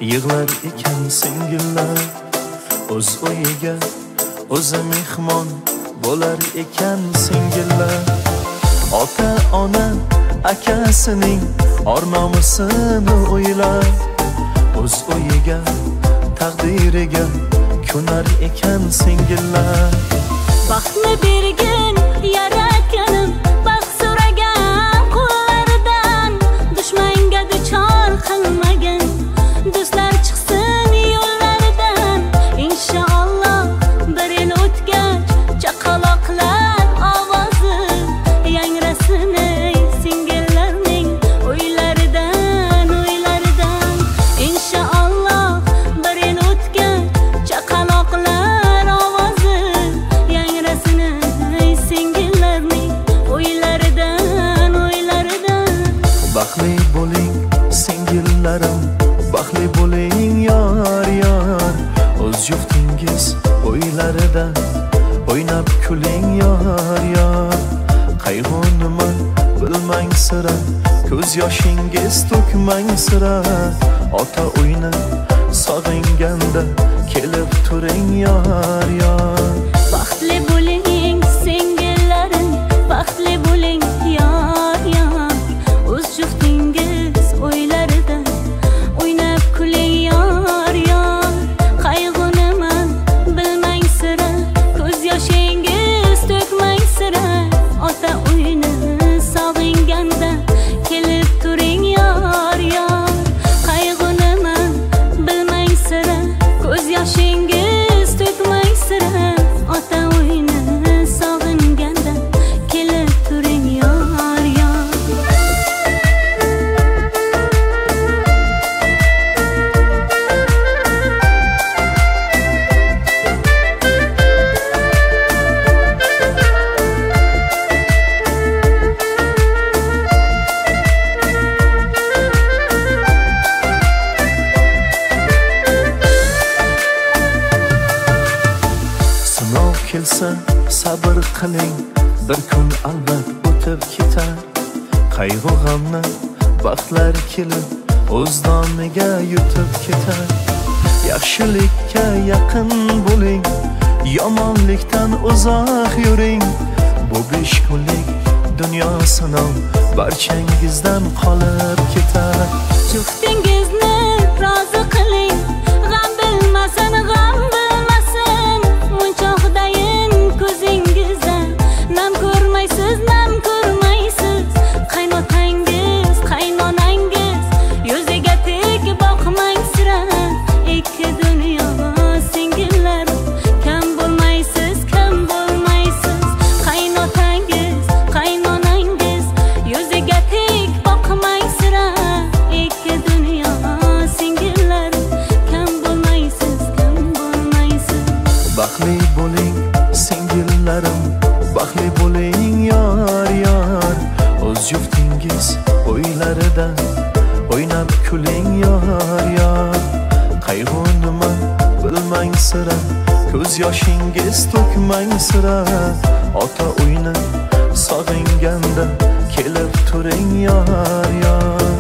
yig'lar ekan singillar, o'z uyiga o'zi mehmon bo'lar ekan singillar. Ota ona akasining or-nomusini o'ylar, o'z uyiga taqdiriga ko'nar ekan singillar. Baxtni bergin yaratganim, baxt so'ragan qo'llaridan, dushmanga duchor qilmagin, do'stlar chiqsin yo'llaridan. Inshaalloh bir yil o'tgach chaqaloqlar ovozi yangrasin singillarning o'ylaridan, o'ylaridan. Inshaalloh bir yil o'tgach chaqaloqlar ovozi yangrasin singillarning o'ylaridan, o'ylaridan. Baxtli bo'ling singillarim, baxtli bo'ling yor yor, o'z juftingiz o'ylarida o'ynab kuling yor yor. Qayg'u nima bilmang sira, ko'z yoshingiz to'kmang sira. Ota uyni sog'inganda kelib turing yor yor. Baxtli bo'ling singillarim, baxtli bo'ling yor yor, o'z juftingiz o'ylarida o'ynab kuling yor yor. Qayg'u nima bilmang sira, ko'z yoshingiz to'kmang sira. Ota uyni sog'inganda kelib turing yor yor. Qayg'u nima bilmang sira, ko'z yoshingiz to'kmang sira. Ota uyni sog'inganda kelib turing yor yor. Sinov kelsa sabr qiling, bir kun albat o'tib ketar. Qayg'u g'amni baxtlar kelib o'z nomiga yutib ketar. Yaxshilikka yaqin bo'ling, yomonlikdan uzoq yuring. Bu 5 kunlik dunyo sinov barchangizdan qolib ketar. Juftingizni rozi qiling, g'am bilmasin, g'am bilmasin. Munchoqdayin ko'zingizdan nam ko'rmaysiz, nam ko'rmaysiz. Qaynotangiz, qaynonangiz yuziga tek boqmang sira. Ikki dunyo singillar, kam bo'lmaysiz, kam bo'lmaysiz. Qaynotangiz, qaynonangiz yuziga tek boqmang sira. Ikki dunyo singillar, kam bo'lmaysiz, kam bo'lmaysiz. Baxtli bo'ling singillarim, baxtli bo'ling yor yor, o'z juftingiz o'ylarida o'ynab kuling yor yor. Qayg'u nima bilmang sira, ko'z yoshingiz to'kmang sira. Ota uyni sog'inganda kelib turing yor yor.